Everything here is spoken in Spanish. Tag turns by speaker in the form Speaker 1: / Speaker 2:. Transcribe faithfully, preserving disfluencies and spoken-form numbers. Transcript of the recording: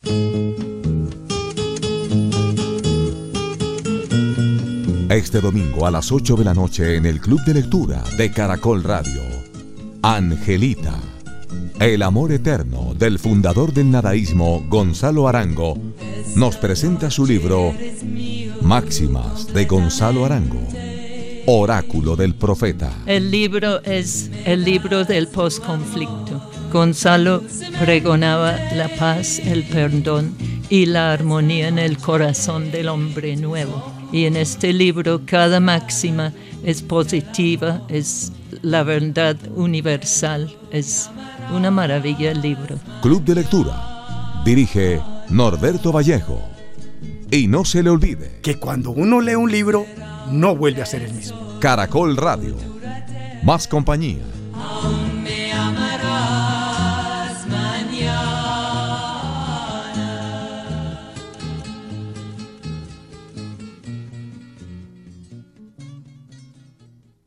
Speaker 1: Este domingo a las ocho de la noche en el Club de Lectura de Caracol Radio, Angelita, el amor eterno del fundador del nadaísmo, Gonzalo Arango, nos presenta su libro Máximas de Gonzalo Arango, Oráculo del Profeta.
Speaker 2: El libro es el libro del posconflicto. Gonzalo pregonaba la paz, el perdón y la armonía en el corazón del hombre nuevo. Y en este libro cada máxima es positiva, es la verdad universal, es una maravilla el libro.
Speaker 1: Club de Lectura, dirige Norberto Vallejo. Y no se le olvide
Speaker 3: que cuando uno lee un libro, no vuelve a ser el mismo.
Speaker 1: Caracol Radio, más compañía.